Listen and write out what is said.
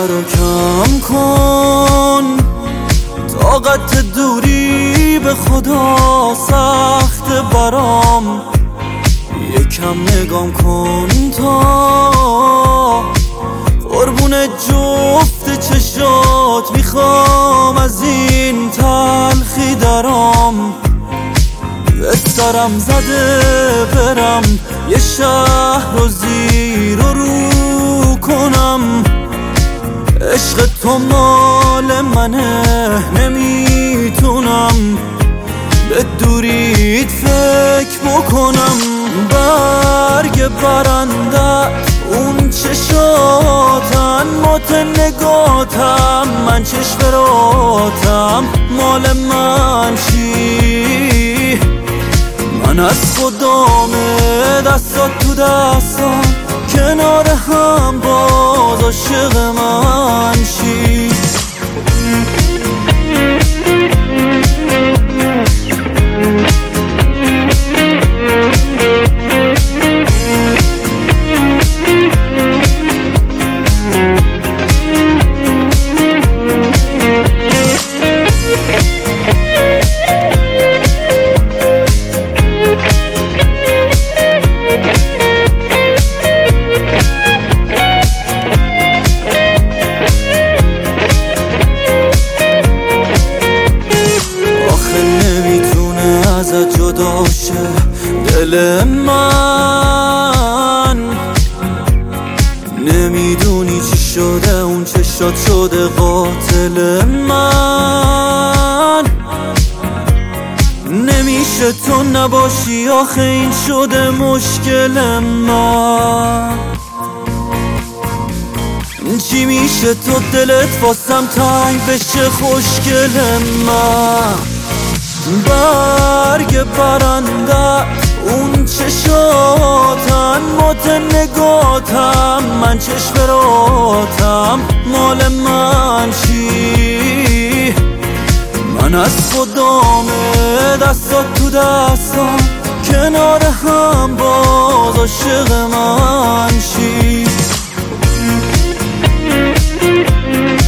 رو کم کن، طاقت دوری به خدا سخت برام، یکم نگام کن تا قربون جفت چشات میخوام از این تلخی درام. به سرم زده برم یه شهر رو زیر و رو کنم، عشق تو مال منه نمیتونم به دوریت فکر بکنم. برگ برنده اون چشاتن مات نگاتم، من چشم راتم مال من چی؟ من از خودم دستات تو دستم کنار هم باز عاشق من چی؟ جدا شه دل من، نمیدونی چی شده اون چشات شده قاتل من. نمیشه تو نباشی آخه این شده مشکل من. چی میشه تو دلت واسم تنگ بشه خوشگل من؟ برگ برنده اون چشاتن مات نگاتم، من چشم راتم مال من چی؟ من از خودم دستات تو دستم کنار هم باز عاشق من چی؟